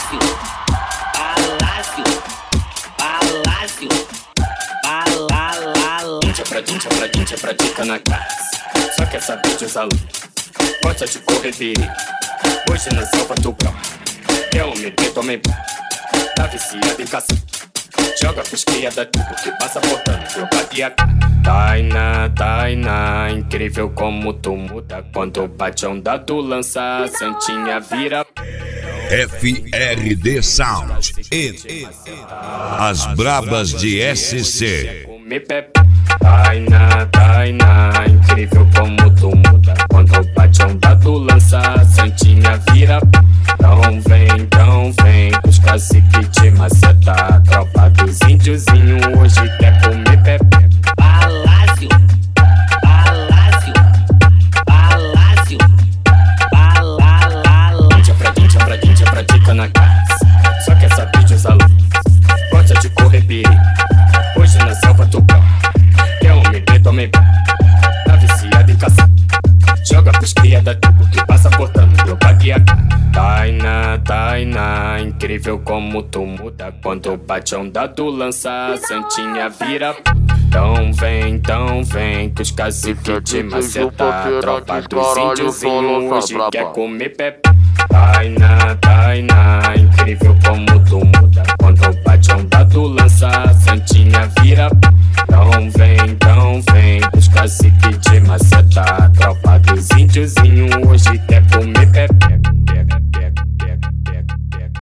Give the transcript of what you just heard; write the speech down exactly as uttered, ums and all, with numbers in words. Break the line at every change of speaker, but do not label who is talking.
palácio, palácio, palácio, palácio.
Índia pra dindia, pra dindia, pra dica na casa. Só quer saber de usar luz, gosta de correr perigo. Hoje na selva do grão, é homem preto, homem branco. Tá viciado em caça, joga pros criada tudo que passa portando bloqueia. Tainá, Tainá, incrível como tu muda. Quando bate a onda tu lança, a santinha vira
F R D Sound e As Brabas de S C.
Tainá, Tainá, incrível como tu muda. Quando bate a onda tu lança, a santinha vira. Então vem, então vem, os caciques te maceta. Tropa dos índiozinhos hoje quer comer pepe.
Palácio, palácio, palácio, palácio.
Índia pra dindia, pra dindia, pra dica na casa. Só quer saber de usar luz, gosta de correr perigo. Hoje na selva do grão, é homem preto, homem branco. Tá viciado em caça, joga pros criada tudo que passa portando bloqueia. Tainá, Tainá, incrível como tu muda. Quando bate a onda tu lança, a santinha vira. Então vem, então vem, que os caciques te maceta. Tropa dos índiozinhos hoje quer comer pepe. Tainá, Tainá, incrível como